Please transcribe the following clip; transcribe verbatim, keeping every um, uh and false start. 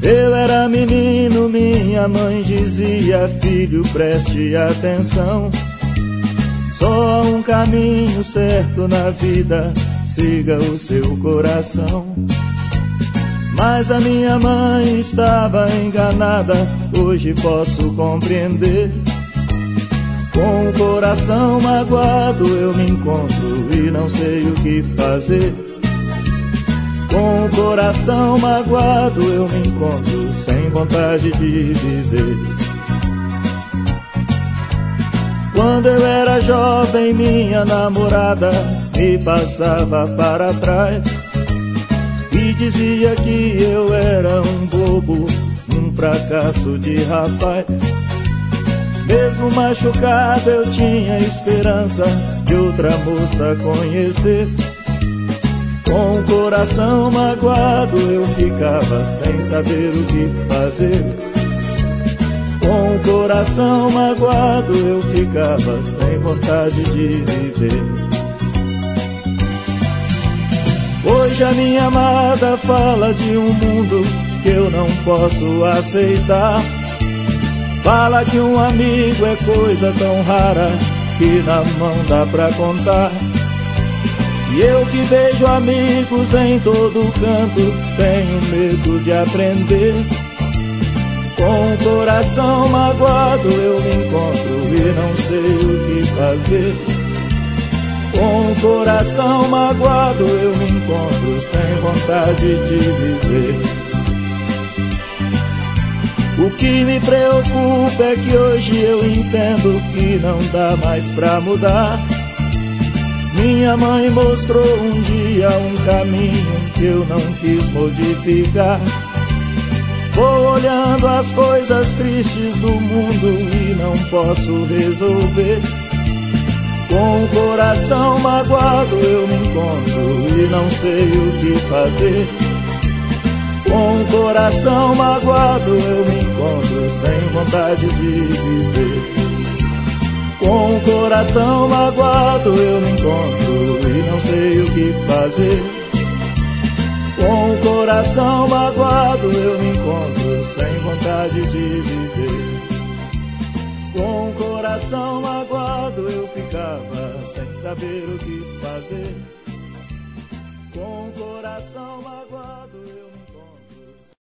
Eu era menino, minha mãe dizia: filho, preste atenção, só há um caminho certo na vida, siga o seu coração. Mas a minha mãe estava enganada, hoje posso compreender. Com o coração magoado eu me encontro e não sei o que fazer. Com o coração magoado eu me encontro sem vontade de viver. Quando eu era jovem, minha namorada me passava para trás e dizia que eu era um bobo, um fracasso de rapaz. Mesmo machucado eu tinha esperança de outra moça conhecer. Com o coração magoado eu ficava sem saber o que fazer. Com o coração magoado eu ficava sem vontade de viver. Hoje a minha amada fala de um mundo que eu não posso aceitar. Fala que um amigo é coisa tão rara que na mão dá pra contar. E eu que vejo amigos em todo canto tenho medo de aprender. Com o coração magoado eu me encontro e não sei o que fazer. Com o coração magoado eu me encontro sem vontade de viver. O que me preocupa é que hoje eu entendo que não dá mais pra mudar. Minha mãe mostrou um dia um caminho que eu não quis modificar. Vou olhando as coisas tristes do mundo e não posso resolver. Com o coração magoado eu me encontro e não sei o que fazer. Com o coração magoado eu me encontro sem vontade de viver. Com o coração magoado eu me encontro e não sei o que fazer. Com o coração magoado eu me encontro sem vontade de viver. Com o coração magoado eu ficava sem saber o que fazer. Com o coração magoado eu me